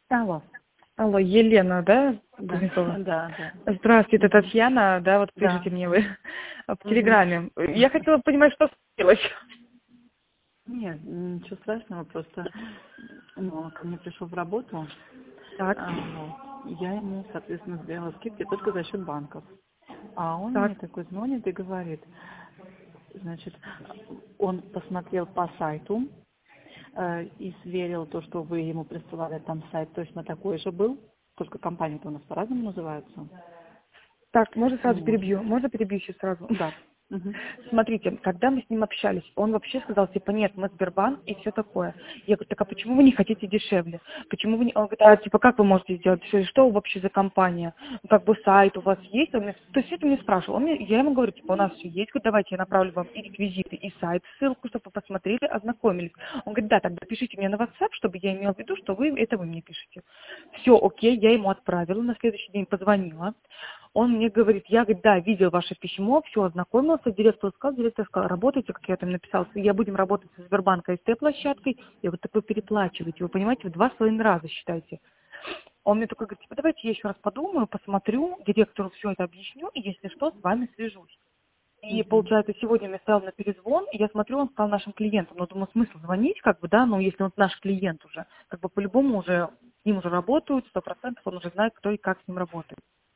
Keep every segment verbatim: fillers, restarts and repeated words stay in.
Алло. Алло, Елена, да? Да, Кузнецова? да, да. Здравствуйте, это Мгм. Татьяна, да, вот Да. пишите мне вы в Мгм. Телеграме. Я хотела понимать, что случилось. Нет, ничего страшного, просто ну, он ко мне пришел в работу, Так, а, вот, я ему, соответственно, сделала скидки только за счет банков. А он так, мне такой звонит и говорит, значит, он посмотрел по сайту э, и сверил то, что вы ему присылали, там сайт точно такой же был, только компании-то у нас по-разному называются. так, можно сразу Вот. перебью? Можно перебью сейчас сразу? Да. Мгм. Смотрите, когда мы с ним общались, он вообще сказал, типа, нет, мы Сбербанк и все такое. Я говорю, так а почему вы не хотите дешевле? Почему вы не... Он говорит, а типа, как вы можете сделать дешевле? Что вы вообще за компания? Как бы сайт у вас есть? Он мне... То есть это мне спрашивал. Он мне... Я ему говорю, типа, у нас все есть, говорит, давайте я направлю вам и реквизиты, и сайт, ссылку, чтобы вы посмотрели, ознакомились. Он говорит, да, тогда пишите мне на WhatsApp, чтобы я имел в виду, что вы, это вы мне пишете. Все, окей, я ему отправила, на следующий день позвонила. Он мне говорит, я, говорит, да, видел ваше письмо, все, ознакомился, директор сказал, директор сказал, работайте, как я там написал, я будем работать со Сбербанка СТ-площадкой. Я говорю, так вы переплачиваете, вы понимаете, в два с половиной раза считайте. Он мне такой говорит, типа, давайте я еще раз подумаю, посмотрю, директору все это объясню, и если что, с вами свяжусь. И Мгм. получается, сегодня мне стал на перезвон, и я смотрю, он стал нашим клиентом. Ну, думаю, смысл звонить, как бы, да, ну, если он наш клиент уже, как бы по-любому уже, с ним уже работают, сто процентов он уже знает, кто и как с ним работает.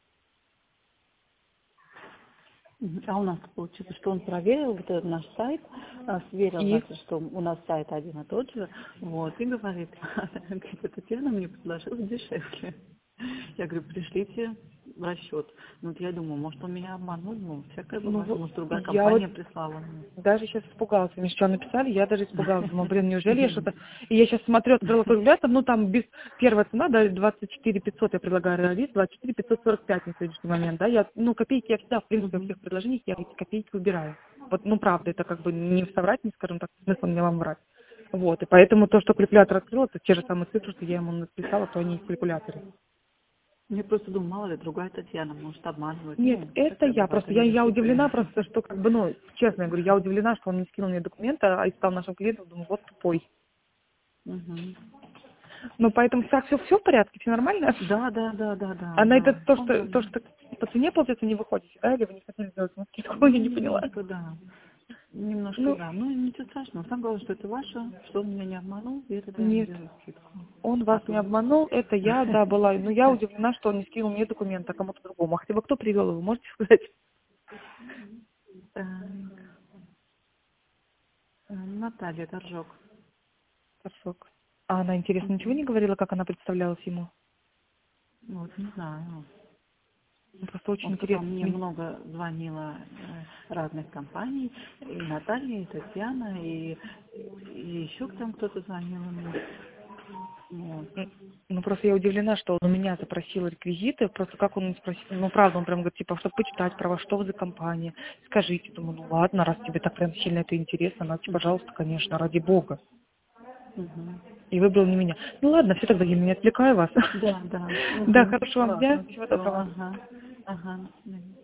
Мгм. А у нас получится, что он проверил вот этот наш сайт, а, сверил, И значит, что у нас сайт один и тот же, вот, и говорит, говорит, Татьяна мне предложила дешевле. Я говорю, пришлите расчет. Ну, вот я думаю, может, он меня обманул, ну, всякое Ну, бывает, вот может, другая я вот компания прислала мне. даже сейчас испугалась. Мне что написали, я даже испугалась. Думаю, блин, неужели я что-то... И я сейчас смотрю, открыла калькулятор, ну там без... Первая цена, да, двадцать четыре пятьсот я предлагаю реалист, двадцать четыре пятьсот сорок пять на сегодняшний момент, да. Я, ну, копейки я всегда, в принципе, во Мгм. всех предложениях я эти копейки убираю. Вот, ну, правда, это как бы не соврать, не скажем так, смысл мне вам врать. Вот, и поэтому то, что калькулятор открыл, это те же самые цифры, что я ему написала, то они и в калькуляторе. Я просто думаю, мало ли, другая Татьяна может обманывать. Нет, Ну, это всякое я. бывает, Просто я, они же я хитрые. удивлена просто, что как бы, ну, честно я говорю, я удивлена, что он не скинул мне документы, а и стал нашим клиентом, думаю, вот тупой. Мгм. Ну, поэтому так все, все в порядке, все нормально? Да, да, да, да, да, А на это да. то, Он что, то, говорит, что по цене, получается, не выходите, да? Или вы не хотели сделать ему скидку? Я ну, не поняла. немножко, да. Немножко, Ну, да. Ну, ничего страшного. Самое главное, что это ваше, что он меня не обманул, и это я ему нет, делаю скидку. он А вас не то... обманул, это я, да, была. Но я удивлена, что он не скинул мне документы, а кому-то другому. А хотя бы кто привел его, можете сказать? Так, э, Наталья Торжок. Торшок. А она, интересно, ничего Мгм. не говорила, как она представлялась ему? Ну, вот не знаю. Ну, просто очень Он сказал, интересно. мне Сме- много звонило э, разных компаний, и Наталья, и Татьяна, и, и еще там кто-то звонил мне. Вот. М, Ну, просто я удивлена, что он у меня запросил реквизиты, просто как он не спросил, ну, правда, он прям говорит, типа, чтобы почитать про вас, что вы за компания, скажите, думаю, ну, ладно, раз тебе так прям сильно это интересно, значит, пожалуйста, конечно, ради бога. Мгм. И выбрал не меня. Ну, ладно, все тогда, я не отвлекаю вас. Да, да. Да, Угу. хорошего вам дня, Ладно, всего все, доброго. ага. Ага.